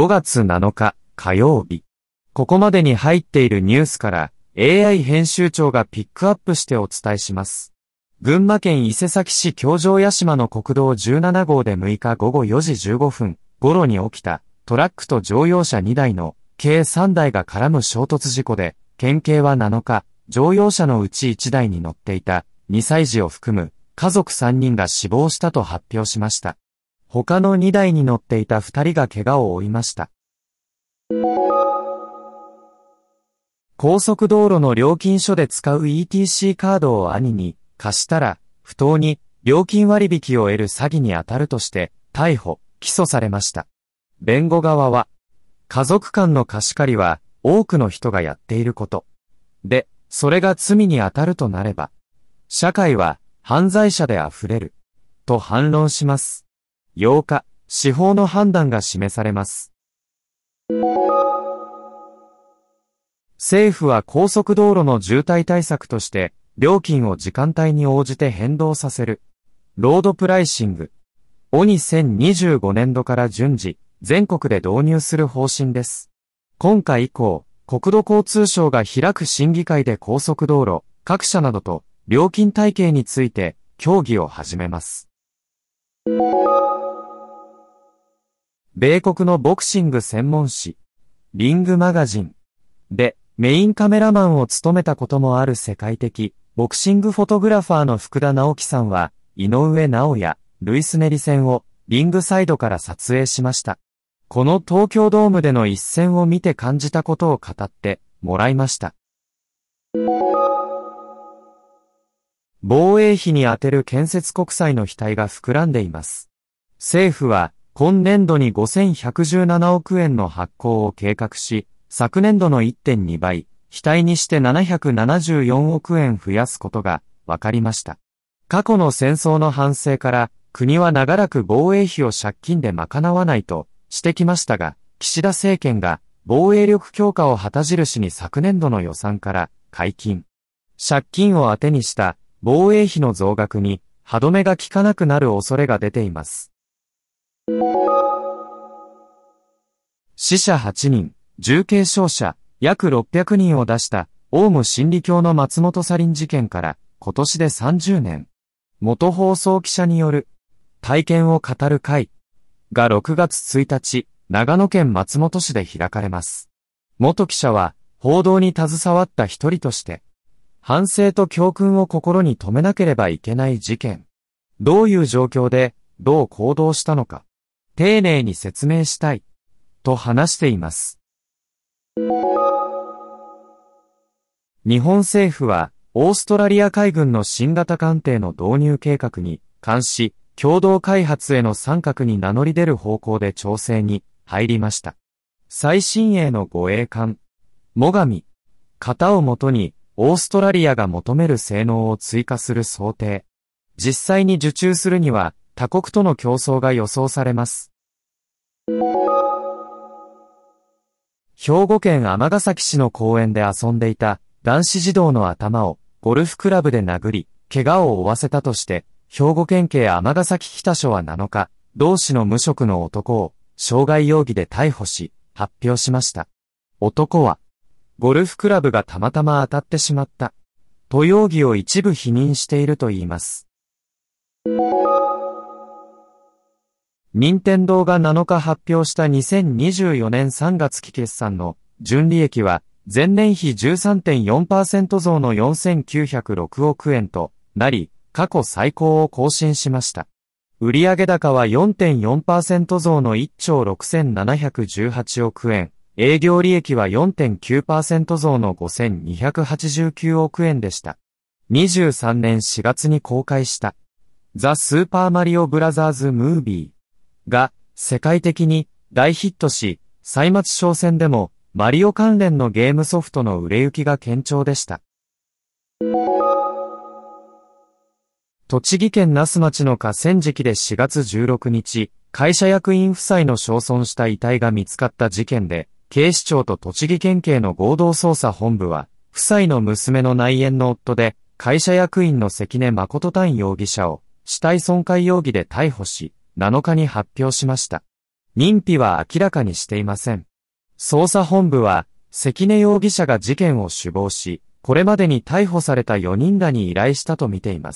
5月7日火曜日。ここまでに入っているニュースから AI 編集長がピックアップしてお伝えします。群馬県伊勢崎市教場八島の国道17号で6日午後4時15分頃に起きたトラックと乗用車2台の計3台が絡む衝突事故で、県警は7日、乗用車のうち1台に乗っていた2歳児を含む家族3人が死亡したと発表しました。他の2台に乗っていた2人が怪我を負いました。高速道路の料金所で使う ETC カードを兄に貸したら、不当に料金割引を得る詐欺に当たるとして、逮捕、起訴されました。弁護側は、家族間の貸し借りは多くの人がやっていること。で、それが罪に当たるとなれば、社会は犯罪者で溢れる。と反論します。8日、司法の判断が示されます。政府は高速道路の渋滞対策として、料金を時間帯に応じて変動させる。ロードプライシングを2025年度から順次、全国で導入する方針です。今回以降、国土交通省が開く審議会で高速道路、各社などと料金体系について協議を始めます。米国のボクシング専門誌、リングマガジンでメインカメラマンを務めたこともある世界的ボクシングフォトグラファーの福田直樹さんは、井上尚弥、ルイスネリ戦をリングサイドから撮影しました。この東京ドームでの一戦を見て感じたことを語ってもらいました。防衛費に充てる建設国債の期待が膨らんでいます。政府は今年度に5117億円の発行を計画し、昨年度の 1.2 倍、期待にして774億円増やすことが分かりました。過去の戦争の反省から国は長らく防衛費を借金で賄わないとしてきましたが、岸田政権が防衛力強化を旗印に昨年度の予算から解禁。借金を当てにした防衛費の増額に歯止めが効かなくなる恐れが出ています。死者8人、重軽傷者約600人を出したオウム真理教の松本サリン事件から今年で30年。元放送記者による体験を語る会が6月1日、長野県松本市で開かれます。元記者は報道に携わった一人として、反省と教訓を心に留めなければいけない事件。どういう状況でどう行動したのか、丁寧に説明したい、と話しています。日本政府は、オーストラリア海軍の新型艦艇の導入計画に、監視、共同開発への参画に名乗り出る方向で調整に入りました。最新鋭の護衛艦、最上、型をもとに、オーストラリアが求める性能を追加する想定。実際に受注するには、他国との競争が予想されます。兵庫県尼崎市の公園で遊んでいた男子児童の頭をゴルフクラブで殴り、怪我を負わせたとして、兵庫県警尼崎北署は7日、同市の無職の男を傷害容疑で逮捕し、発表しました。男は、ゴルフクラブがたまたま当たってしまった、と容疑を一部否認しているといいます。任天堂が7日発表した2024年3月期決算の純利益は前年比 13.4% 増の4906億円となり、過去最高を更新しました。売上高は 4.4% 増の1兆6718億円、営業利益は 4.9% 増の5289億円でした。23年4月に公開したザ・スーパーマリオブラザーズ・ムービーが世界的に大ヒットし、歳末商戦でもマリオ関連のゲームソフトの売れ行きが堅調でした。栃木県那須町の河川敷で4月16日、会社役員夫妻の焼損した遺体が見つかった事件で、警視庁と栃木県警の合同捜査本部は、夫妻の娘の内縁の夫で、会社役員の関根誠丹容疑者を死体損壊容疑で逮捕し、7日に発表しました。 認否は明らかにしていません。捜査本部は、関根容疑者が事件を首謀し、これまでに逮捕された4人らに依頼したとみています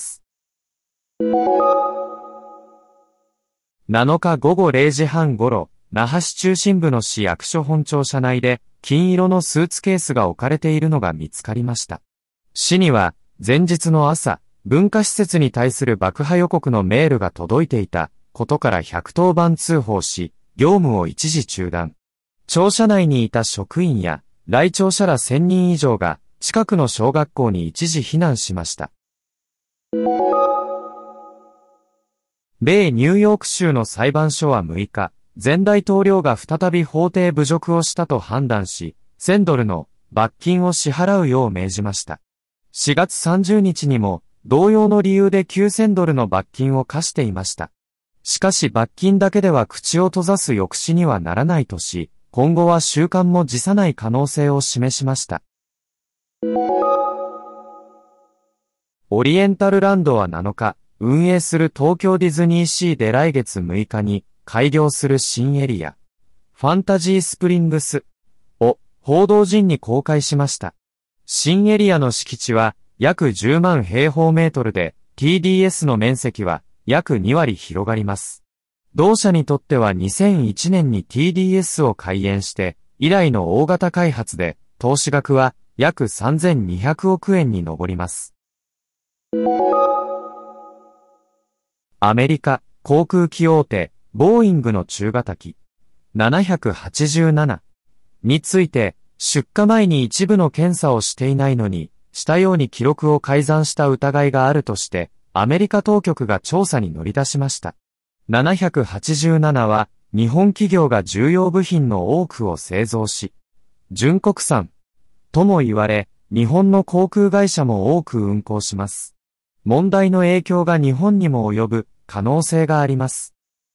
。7日午後0時半頃、那覇市中心部の市役所本庁舎内で、金色のスーツケースが置かれているのが見つかりました。市には、前日の朝、文化施設に対する爆破予告のメールが届いていたことから110番通報し、業務を一時中断。庁舎内にいた職員や来庁者ら1000人以上が近くの小学校に一時避難しました。米ニューヨーク州の裁判所は6日、前大統領が再び法廷侮辱をしたと判断し、1000ドルの罰金を支払うよう命じました。4月30日にも、同様の理由で9000ドルの罰金を課していました。しかし罰金だけでは口を閉ざす抑止にはならないとし、今後は収監も辞さない可能性を示しました。オリエンタルランドは7日、運営する東京ディズニーシーで来月6日に開業する新エリア、ファンタジースプリングスを報道陣に公開しました。新エリアの敷地は約10万平方メートルで TDS の面積は約2割広がります。同社にとっては2001年に TDS を開園して以来の大型開発で投資額は約3200億円に上ります。アメリカ航空機大手ボーイングの中型機787について出荷前に一部の検査をしていないのにしたように記録を改ざんした疑いがあるとしてアメリカ当局が調査に乗り出しました。787は日本企業が重要部品の多くを製造し、純国産とも言われ、日本の航空会社も多く運航します。問題の影響が日本にも及ぶ可能性があります。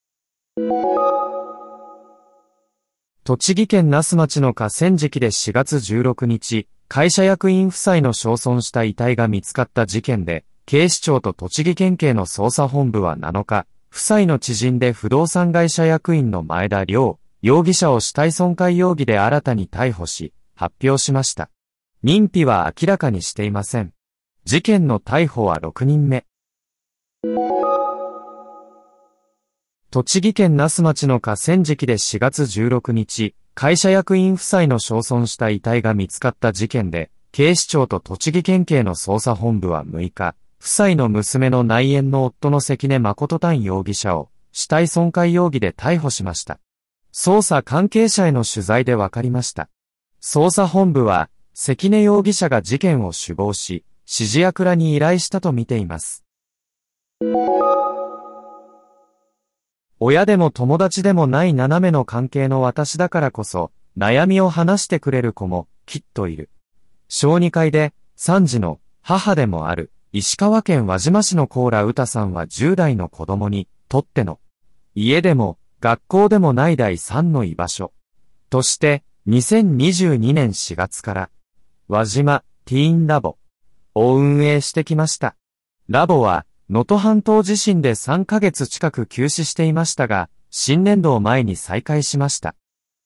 栃木県那須町の河川敷で4月16日、会社役員夫妻の焼損した遺体が見つかった事件で、警視庁と栃木県警の捜査本部は7日、夫妻の知人で不動産会社役員の前田亮容疑者を死体損壊容疑で新たに逮捕し、発表しました。認否は明らかにしていません。事件の逮捕は6人目。栃木県那須町の河川敷で4月16日、会社役員夫妻の焼損した遺体が見つかった事件で、警視庁と栃木県警の捜査本部は6日、夫妻の娘の内縁の夫の関根誠丹容疑者を死体損壊容疑で逮捕しました。捜査関係者への取材で分かりました。捜査本部は、関根容疑者が事件を首謀し、指示役らに依頼したとみています。親でも友達でもない斜めの関係の私だからこそ、悩みを話してくれる子もきっといる。小児会で、3児の母でもある、石川県輪島市の高良詩さんは10代の子供にとっての、家でも学校でもない第3の居場所。として、2022年4月から、輪島ティーンラボを運営してきました。ラボは、能登半島地震で3ヶ月近く休止していましたが、新年度を前に再開しました。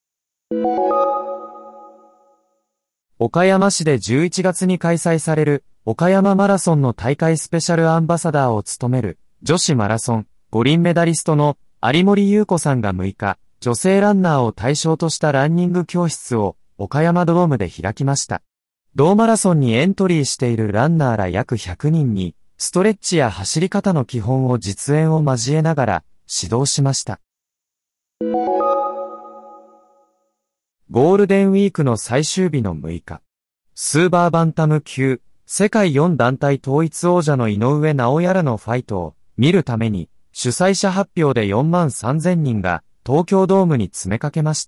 岡山市で11月に開催される岡山マラソンの大会スペシャルアンバサダーを務める女子マラソン五輪メダリストの有森裕子さんが6日、女性ランナーを対象としたランニング教室を岡山ドームで開きました。同マラソンにエントリーしているランナーら約100人に、ストレッチや走り方の基本を実演を交えながら指導しました。ゴールデンウィークの最終日の6日、スーパーバンタム級世界4団体統一王者の井上尚弥らのファイトを見るために主催者発表で4万3000人が東京ドームに詰めかけました。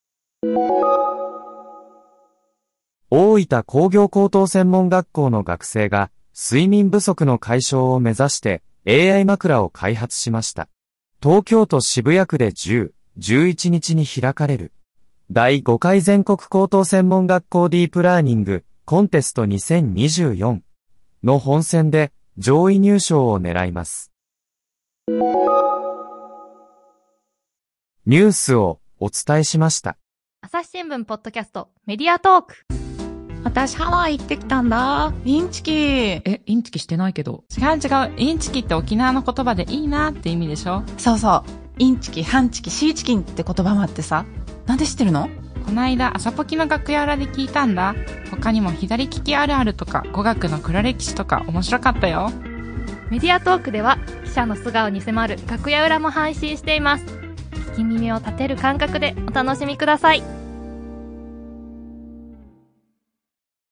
大分工業高等専門学校の学生が睡眠不足の解消を目指して AI 枕を開発しました。東京都渋谷区で10、11日に開かれる第5回全国高等専門学校ディープラーニングコンテスト2024の本選で上位入賞を狙います。 ニュースをお伝えしました。 朝日新聞ポッドキャストメディアトーク。 私ハワイ行ってきたんだ。インチキ。 インチキしてないけど。違う。インチキって沖縄の言葉でいいなって意味でしょ。 そうそう。インチキ、ハンチキ、シーチキンって言葉もあってさ。なんで知ってるの？ こないだ朝ポキの楽屋裏で聞いたんだ。他にも左利きあるあるとか語学の黒歴史とか面白かったよ。 メディアトークでは記者の素顔に迫る楽屋裏も配信しています。聞き耳を立てる感覚でお楽しみください。